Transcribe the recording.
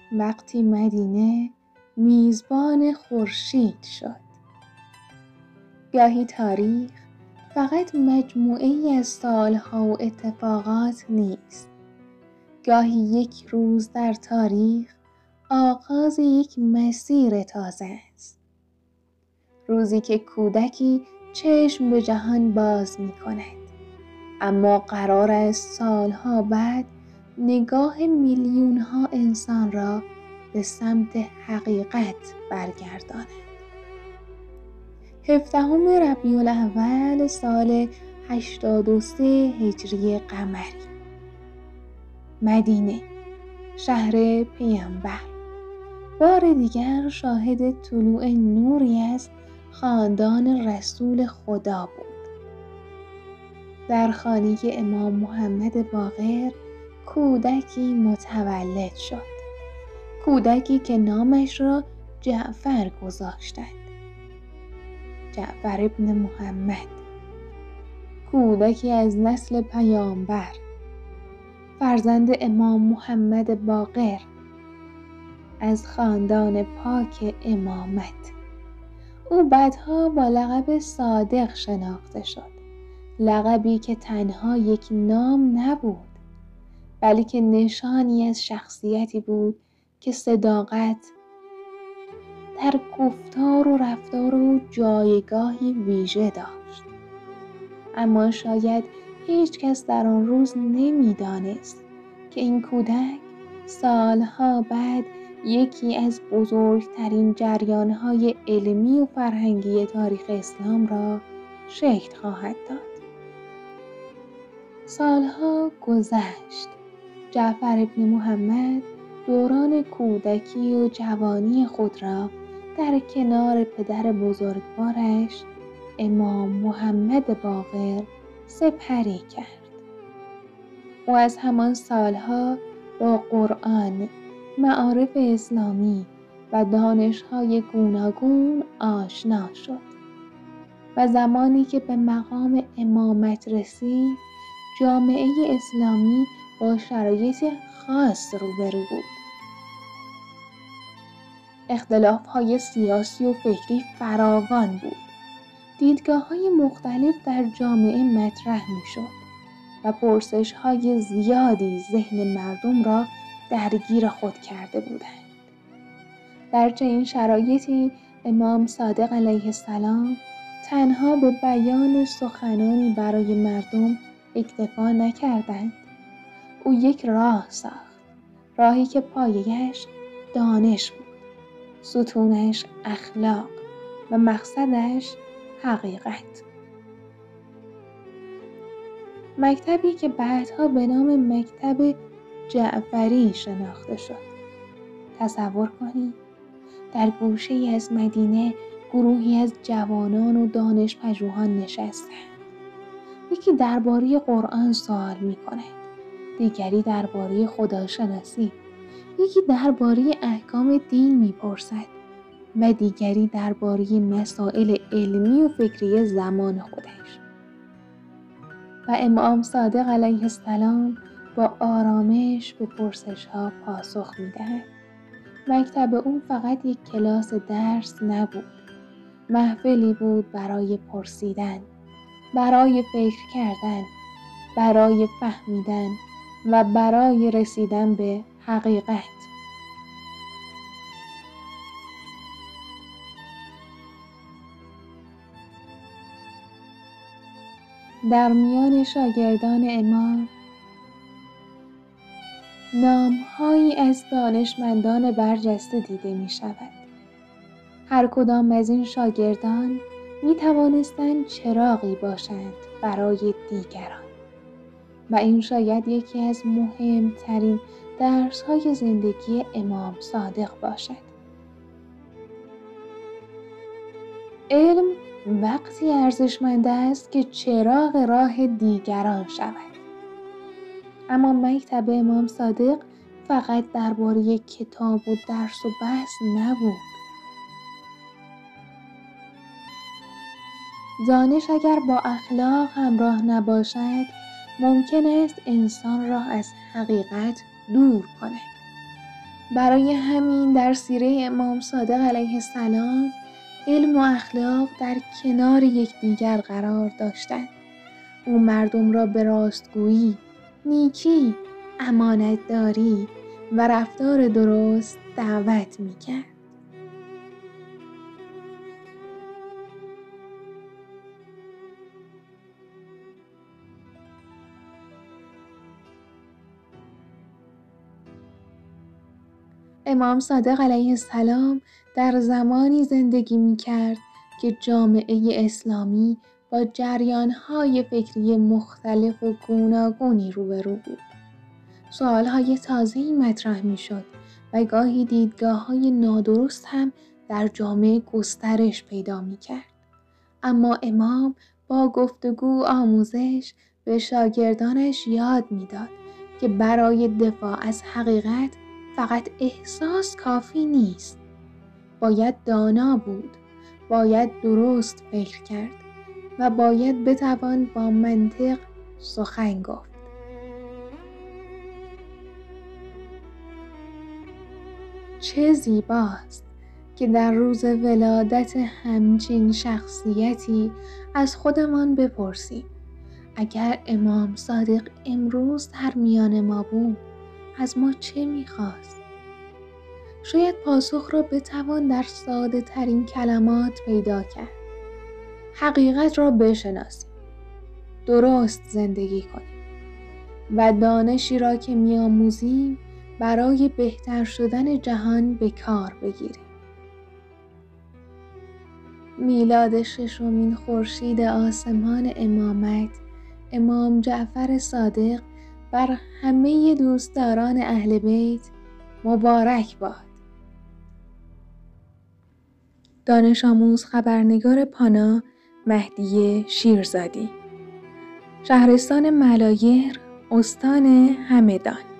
وقتی مدینه میزبان خورشید شد. گاهی تاریخ فقط مجموعه‌ای از سالها و اتفاقات نیست. گاهی یک روز در تاریخ آغاز یک مسیر تازه است. روزی که کودکی چشم به جهان باز می کند. اما قرار است سالها بعد نگاه میلیون ها انسان را به سمت حقیقت برگرداند. 17 ربیع الاول سال 83 هجری قمری. مدینه، شهر پیامبر، بار دیگر شاهد طلوع نوری از خاندان رسول خدا بود. در خانه امام محمد باقر کودکی متولد شد. کودکی که نامش را جعفر گذاشتند. جعفر ابن محمد. کودکی از نسل پیامبر، فرزند امام محمد باقر، از خاندان پاک امامت. او بعدها با لقب صادق شناخته شد. لقبی که تنها یک نام نبود، بلکه نشانی از شخصیتی بود که صداقت در گفتار و رفتار او جایگاهی ویژه داشت. اما شاید هیچ کس در آن روز نمی‌دانست که این کودک سالها بعد یکی از بزرگترین جریان‌های علمی و فرهنگی تاریخ اسلام را شکل خواهد داد. سالها گذشت. جعفر ابن محمد دوران کودکی و جوانی خود را در کنار پدر بزرگوارش امام محمد باقر سپری کرد. او از همان سالها با قرآن، معارف اسلامی و دانش‌های گوناگون آشنا شد و زمانی که به مقام امامت رسید، جامعه اسلامی با شرایط خاص روبرو بود. اختلاف‌های سیاسی و فکری فراوان بود. دیدگاه‌های مختلف در جامعه مطرح می‌شد و پرسش‌های زیادی ذهن مردم را درگیر خود کرده بودند. در چنین شرایطی امام صادق علیه السلام تنها به بیان سخنانی برای مردم اکتفا نکردند. او یک راه ساخت، راهی که پایه‌اش دانش بود، ستونش اخلاق و مقصدش حقیقت. مکتبی که بعدها به نام مکتب جعفری شناخته شد. تصور کنید در گوشه‌ای از مدینه گروهی از جوانان و دانش پژوهان نشستند. یکی درباره قرآن سوال می‌کند، دیگری درباره خداشناسی، یکی درباره احکام دین می‌پرسد و دیگری درباره مسائل علمی و فکری زمان خودش. و امام صادق علیه السلام با آرامش به پرسش‌ها پاسخ می‌دهد. مکتب او فقط یک کلاس درس نبود، محفلی بود برای پرسیدن، برای فکر کردن، برای فهمیدن و برای رسیدن به حقیقت. در میان شاگردان امام نام‌هایی از دانشمندان برجسته دیده می شود. هر کدام از این شاگردان می توانستند چراغی باشند برای دیگران و این شاید یکی از مهمترین درس‌های زندگی امام صادق باشد. علم وقتی ارزشمند است که چراغ راه دیگران شود. اما مکتب امام صادق فقط درباره کتاب و درس و بحث نبود. دانش اگر با اخلاق همراه نباشد، ممکن است انسان را از حقیقت دور کند. برای همین در سیره امام صادق علیه السلام علم و اخلاق در کنار یکدیگر قرار داشتند. او مردم را به راستگویی، نیکی، امانتداری و رفتار درست دعوت می‌کرد. امام صادق علیه السلام در زمانی زندگی می‌کرد که جامعه اسلامی با جریان‌های فکری مختلف و گوناگونی روبرو بود. سوال‌های تازه‌ای مطرح می‌شد و گاهی دیدگاه‌های نادرست هم در جامعه گسترش پیدا می‌کرد. اما امام با گفتگو آموزش به شاگردانش یاد می‌داد که برای دفاع از حقیقت فقط احساس کافی نیست. باید دانا بود، باید درست فکر کرد و باید بتوان با منطق سخن گفت. چه زیباست که در روز ولادت همچین شخصیتی از خودمان بپرسیم اگر امام صادق امروز در میان ما بود از ما چه می‌خواست؟ شاید پاسخ را بتوان در ساده ترین کلمات پیدا کرد. حقیقت را بشناسیم، درست زندگی کنیم و دانشی را که می‌آموزیم برای بهتر شدن جهان به کار بگیریم. میلاد ششمین خورشید آسمان امامت، امام جعفر صادق، بر همه دوستداران اهل بیت مبارک باد. دانش آموز خبرنگار پانا مهدی شیرزادی، شهرستان ملایر، استان همدان.